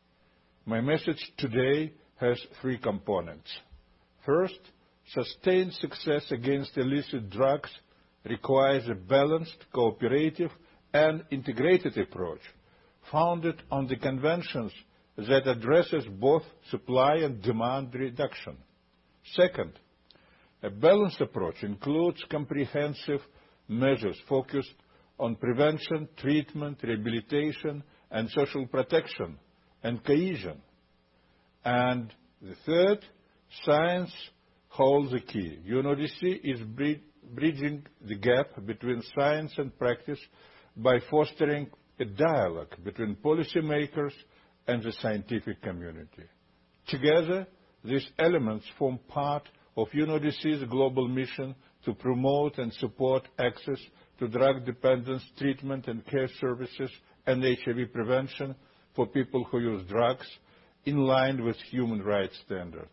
My message today has three components. First, sustained success against illicit drugs requires a balanced, cooperative, and integrated approach founded on the conventions that addresses both supply and demand reduction. Second, a balanced approach includes comprehensive measures focused on prevention, treatment, rehabilitation, and social protection, and cohesion. And the third, science holds the key. U N O D C is bridging the gap between science and practice by fostering a dialogue between policymakers and the scientific community. Together, these elements form part of U N O D C's global mission to promote and support access to drug dependence treatment and care services and H I V prevention for people who use drugs in line with human rights standards.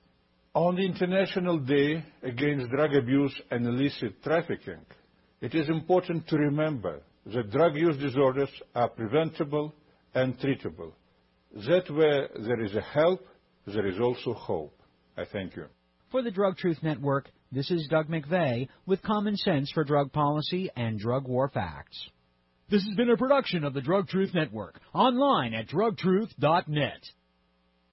On the International Day Against Drug Abuse and Illicit Trafficking, it is important to remember that drug use disorders are preventable and treatable. That where there is a help, there is also hope. I thank you. For the Drug Truth Network, this is Doug McVeigh with Common Sense for Drug Policy and Drug War Facts. This has been a production of the Drug Truth Network, online at drug truth dot net.